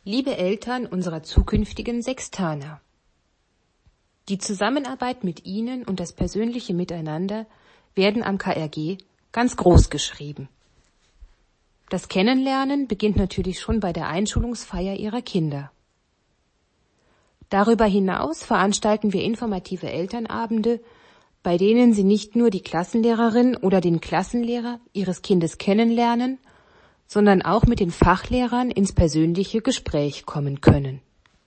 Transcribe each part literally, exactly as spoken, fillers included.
Liebe Eltern unserer zukünftigen Sextaner, die Zusammenarbeit mit Ihnen und das persönliche Miteinander werden am K R G ganz groß geschrieben. Das Kennenlernen beginnt natürlich schon bei der Einschulungsfeier Ihrer Kinder. Darüber hinaus veranstalten wir informative Elternabende, bei denen Sie nicht nur die Klassenlehrerin oder den Klassenlehrer Ihres Kindes kennenlernen, sondern auch mit den Fachlehrern ins persönliche Gespräch kommen können.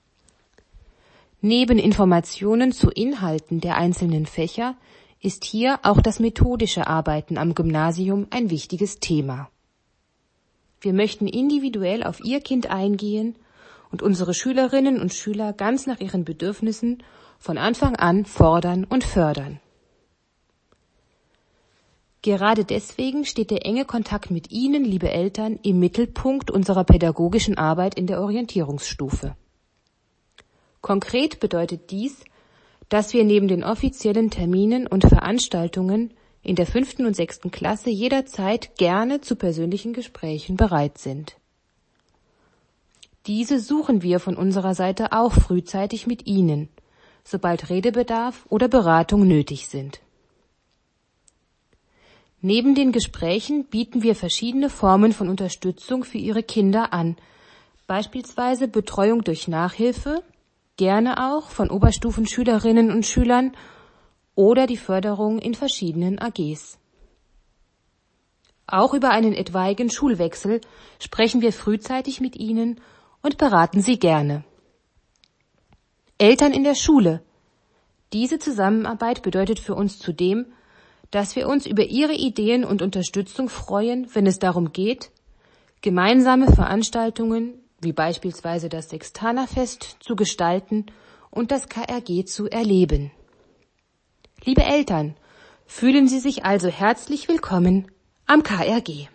Neben Informationen zu Inhalten der einzelnen Fächer ist hier auch das methodische Arbeiten am Gymnasium ein wichtiges Thema. Wir möchten individuell auf Ihr Kind eingehen und unsere Schülerinnen und Schüler ganz nach ihren Bedürfnissen von Anfang an fordern und fördern. Gerade deswegen steht der enge Kontakt mit Ihnen, liebe Eltern, im Mittelpunkt unserer pädagogischen Arbeit in der Orientierungsstufe. Konkret bedeutet dies, dass wir neben den offiziellen Terminen und Veranstaltungen in der fünften und sechsten Klasse jederzeit gerne zu persönlichen Gesprächen bereit sind. Diese suchen wir von unserer Seite auch frühzeitig mit Ihnen, sobald Redebedarf oder Beratung nötig sind. Neben den Gesprächen bieten wir verschiedene Formen von Unterstützung für Ihre Kinder an, beispielsweise Betreuung durch Nachhilfe, gerne auch von Oberstufenschülerinnen und Schülern oder die Förderung in verschiedenen A Gs. Auch über einen etwaigen Schulwechsel sprechen wir frühzeitig mit Ihnen und beraten Sie gerne. Eltern in der Schule. Diese Zusammenarbeit bedeutet für uns zudem, dass wir uns über Ihre Ideen und Unterstützung freuen, wenn es darum geht, gemeinsame Veranstaltungen wie beispielsweise das Sextanerfest zu gestalten und das K R G zu erleben. Liebe Eltern, fühlen Sie sich also herzlich willkommen am K R G.